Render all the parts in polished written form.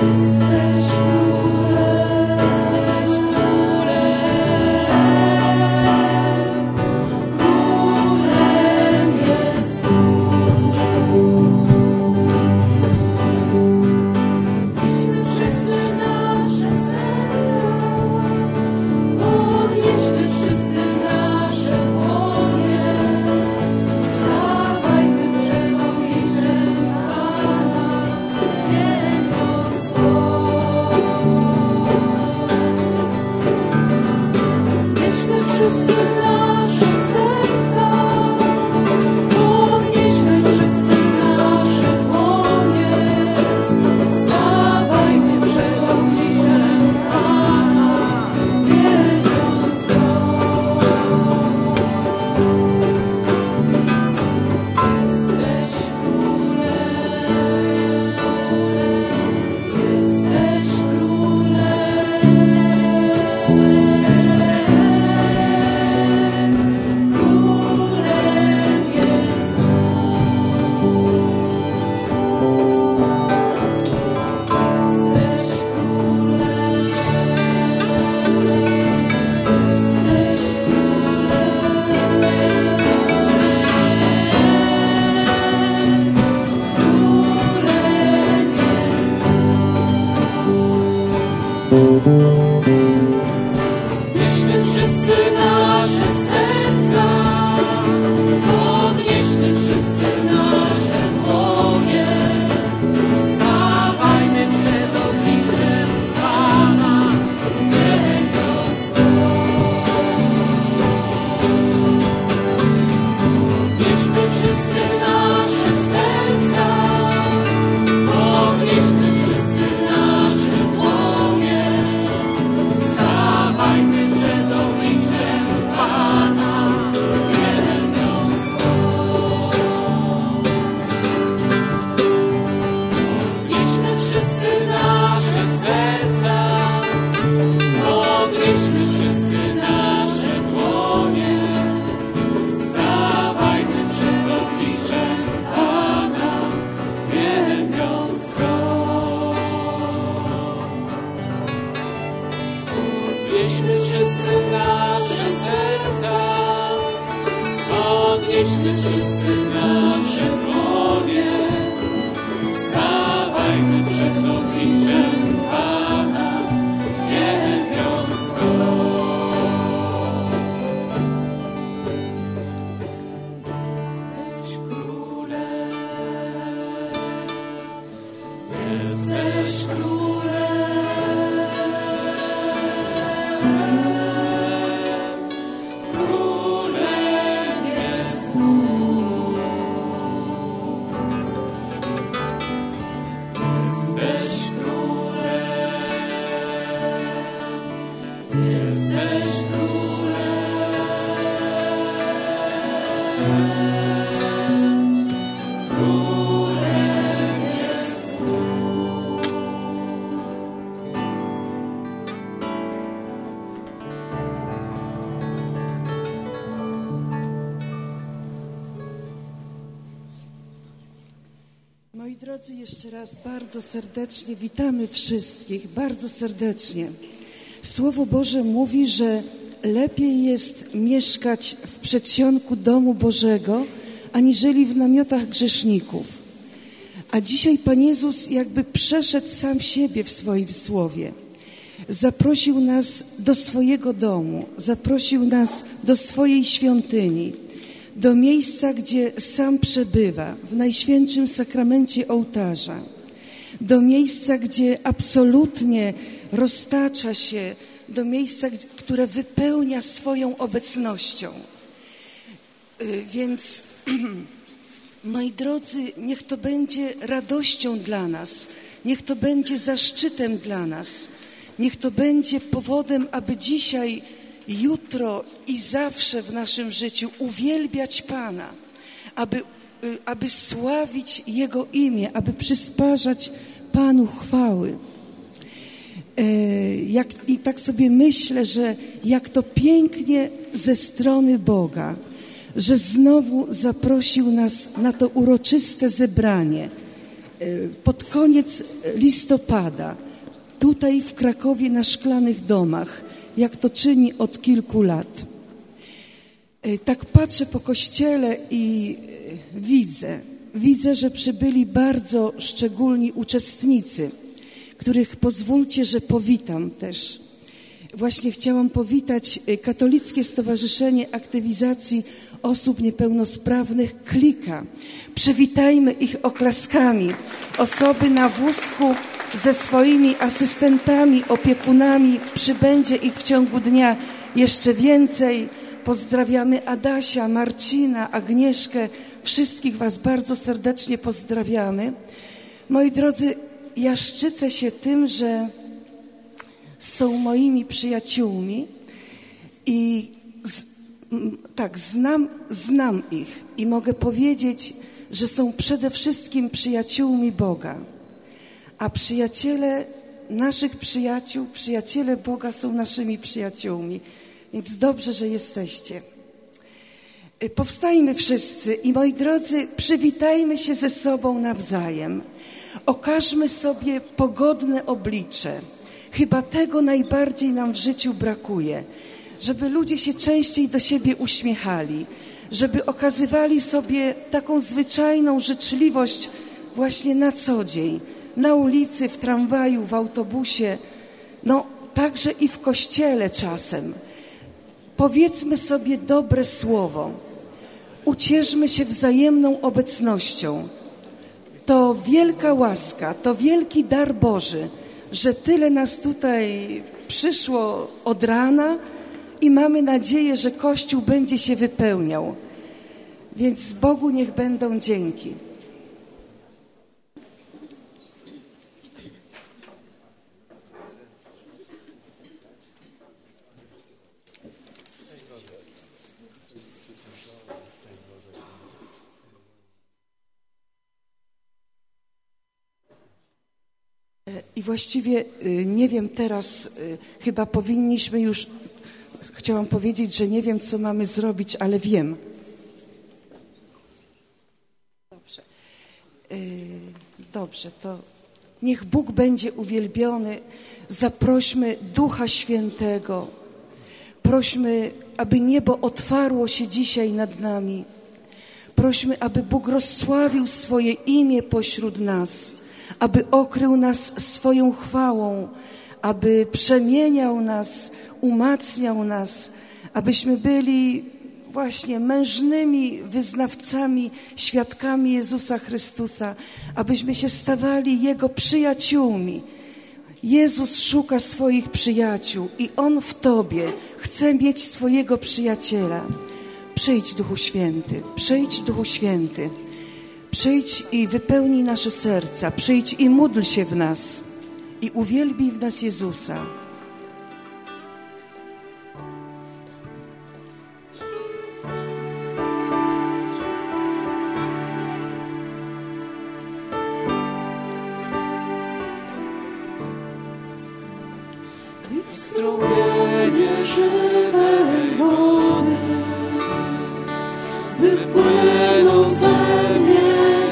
Moi drodzy, jeszcze raz bardzo serdecznie witamy wszystkich, bardzo serdecznie. Słowo Boże mówi, że lepiej jest mieszkać w przedsionku domu Bożego, aniżeli w namiotach grzeszników. A dzisiaj Pan Jezus jakby przeszedł sam siebie w swoim słowie. Zaprosił nas do swojego domu, zaprosił nas do swojej świątyni, do miejsca, gdzie sam przebywa, w Najświętszym Sakramencie ołtarza, do miejsca, gdzie absolutnie roztacza się, do miejsca, które wypełnia swoją obecnością. Więc, moi drodzy, niech to będzie radością dla nas, niech to będzie zaszczytem dla nas, niech to będzie powodem, aby dzisiaj, jutro i zawsze w naszym życiu uwielbiać Pana, aby sławić Jego imię, aby przysparzać Panu chwały. I tak sobie myślę, że jak to pięknie ze strony Boga, że znowu zaprosił nas na to uroczyste zebranie pod koniec listopada, tutaj w Krakowie na Szklanych Domach, jak to czyni od kilku lat. Tak patrzę po kościele i widzę, że przybyli bardzo szczególni uczestnicy, których pozwólcie, że powitam też. Właśnie chciałam powitać Katolickie Stowarzyszenie Aktywizacji Osób Niepełnosprawnych Klika. Przywitajmy ich oklaskami. Osoby na wózku ze swoimi asystentami, opiekunami. Przybędzie ich w ciągu dnia jeszcze więcej. Pozdrawiamy Adasia, Marcina, Agnieszkę. Wszystkich Was bardzo serdecznie pozdrawiamy. Moi drodzy, ja szczycę się tym, że są moimi przyjaciółmi i znam ich i mogę powiedzieć, że są przede wszystkim przyjaciółmi Boga. A przyjaciele naszych przyjaciół, przyjaciele Boga są naszymi przyjaciółmi. Więc dobrze, że jesteście. Powstajmy wszyscy i moi drodzy, przywitajmy się ze sobą nawzajem. Okażmy sobie pogodne oblicze. Chyba tego najbardziej nam w życiu brakuje. Żeby ludzie się częściej do siebie uśmiechali. Żeby okazywali sobie taką zwyczajną życzliwość właśnie na co dzień. Na ulicy, w tramwaju, w autobusie. No także i w kościele czasem. Powiedzmy sobie dobre słowo. Ucieszmy się wzajemną obecnością. To wielka łaska, to wielki dar Boży, że tyle nas tutaj przyszło od rana i mamy nadzieję, że Kościół będzie się wypełniał. Więc Bogu niech będą dzięki. I właściwie nie wiem teraz, chyba powinniśmy już, chciałam powiedzieć, że nie wiem, co mamy zrobić, ale wiem. Dobrze, to niech Bóg będzie uwielbiony. Zaprośmy Ducha Świętego. Prośmy, aby niebo otwarło się dzisiaj nad nami. Prośmy, aby Bóg rozsławił swoje imię pośród nas. Aby okrył nas swoją chwałą, aby przemieniał nas, umacniał nas, abyśmy byli właśnie mężnymi wyznawcami, świadkami Jezusa Chrystusa, abyśmy się stawali Jego przyjaciółmi. Jezus szuka swoich przyjaciół i On w Tobie chce mieć swojego przyjaciela. Przyjdź, Duchu Święty, przyjdź, Duchu Święty. Przyjdź i wypełnij nasze serca. Przyjdź i módl się w nas. I uwielbij w nas Jezusa. Niech strumienie żywej wody wypłyną ze mnie.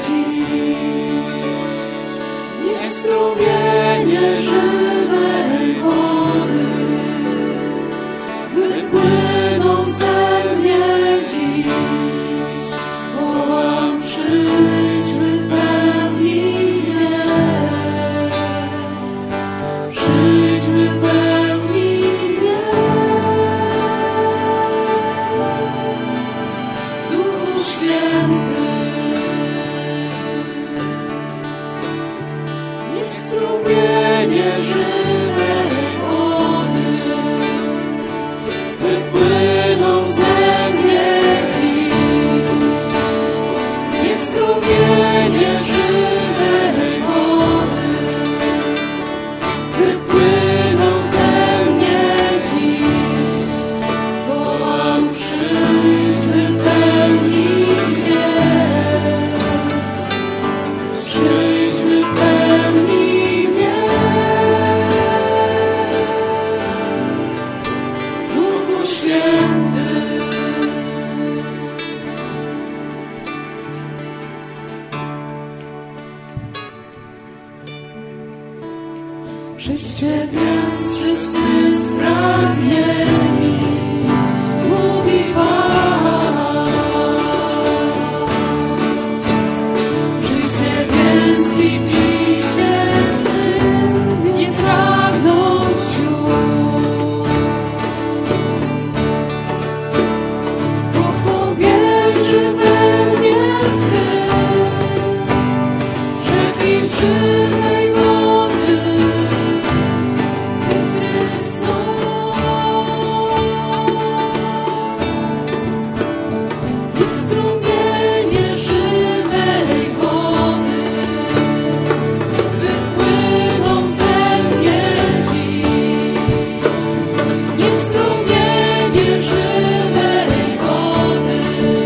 Strumienie żywej wody wypłyną ze mnie dziś. Wołam, przyjdź, wypełnij mnie. Przyjdź, wypełnij mnie. Duchu Święty. Strumienie żywej wody wypłyną ze mnie dziś. Niech strumienie żywej wody wypłyną ze mnie dziś. Wołam, przyjdź, wypełnij mnie. Przyjdź, wypełnij mnie. Przyjdźcie więc wszyscy spragnieni, mówi Pan. Przyjdźcie więc i pijcie, nie pragnąć już. Bo kto wierzy we mnie w tym, rzeki żywej wody wytrysną. Niech strumienie żywej wody wypłyną ze mnie dziś. Niech strumienie żywej wody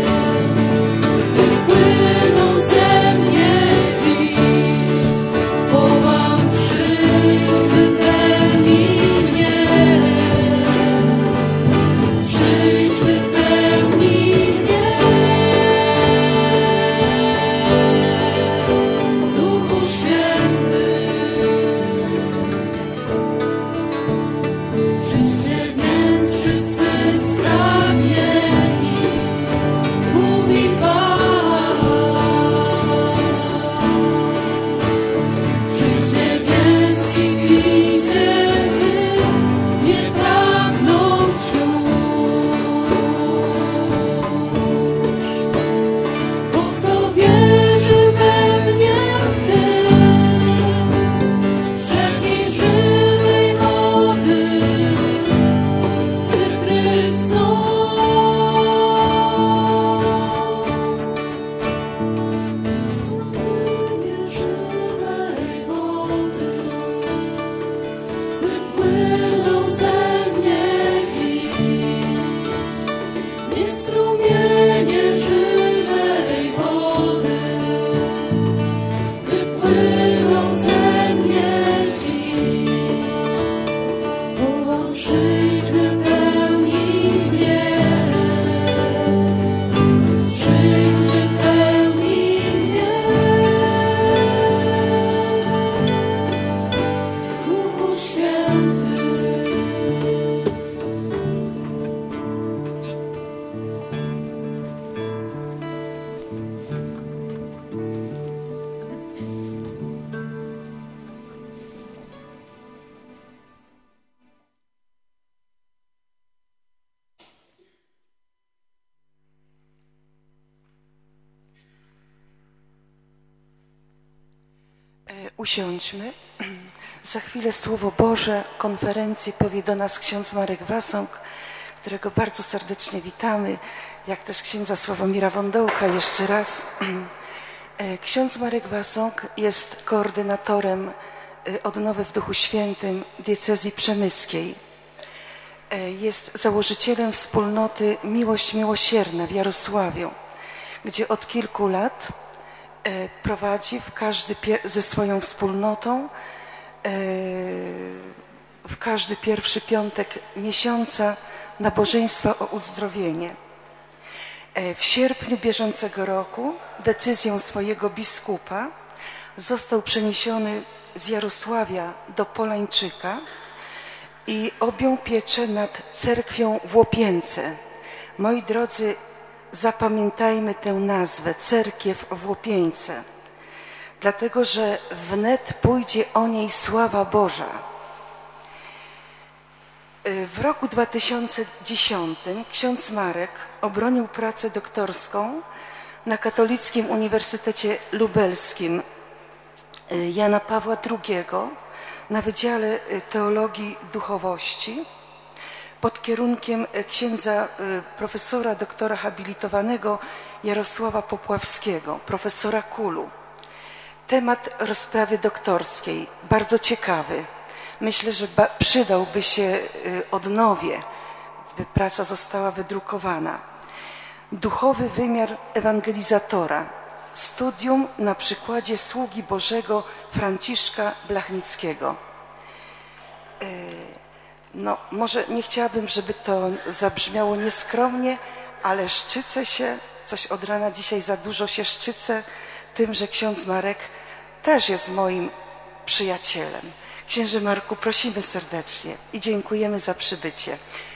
wypłyną ze mnie dziś. Wołam, przyjdź, wypełnij mnie. Przyjdź, wypełnij mnie. Duchu Święty. Przyjdźcie więc wszyscy spragnieni, mówi Pan. Przyjdźcie więc i pijcie, nie pragnąć już. Bo kto wierzy we mnie w tym, rzeki żywej wody wytrysną. Strumienie żywej wody wypłyną ze mnie dziś. Niech strumienie żywej wody wypłyną ze mnie dziś. Wołam, przyjdź, wypełnij mnie. Przyjdź, wypełnij mnie. Duchu Święty. Usiądźmy. Za chwilę Słowo Boże, konferencję powie do nas ksiądz Marek Wasąg, którego bardzo serdecznie witamy, jak też księdza Sławomira Wądołka jeszcze raz. Ksiądz Marek Wasąg jest koordynatorem Odnowy w Duchu Świętym diecezji przemyskiej. Jest założycielem wspólnoty Miłość Miłosierna w Jarosławiu, gdzie od kilku lat prowadzi ze swoją wspólnotą w każdy pierwszy piątek miesiąca nabożeństwa o uzdrowienie. W sierpniu bieżącego roku decyzją swojego biskupa został przeniesiony z Jarosławia do Polańczyka i objął pieczę nad cerkwią w Łopience. Moi drodzy, zapamiętajmy tę nazwę, cerkiew w Łopieńce, dlatego że wnet pójdzie o niej sława Boża. W roku 2010 ksiądz Marek obronił pracę doktorską na Katolickim Uniwersytecie Lubelskim Jana Pawła II na Wydziale Teologii Duchowości pod kierunkiem księdza profesora doktora habilitowanego Jarosława Popławskiego, profesora Kulu. Temat rozprawy doktorskiej, bardzo ciekawy. Myślę, że przydałby się odnowie, gdyby praca została wydrukowana. Duchowy wymiar ewangelizatora. Studium na przykładzie sługi Bożego Franciszka Blachnickiego. No, może nie chciałabym, żeby to zabrzmiało nieskromnie, ale szczycę się, coś od rana dzisiaj za dużo się szczycę tym, że ksiądz Marek też jest moim przyjacielem. Księże Marku, prosimy serdecznie i dziękujemy za przybycie.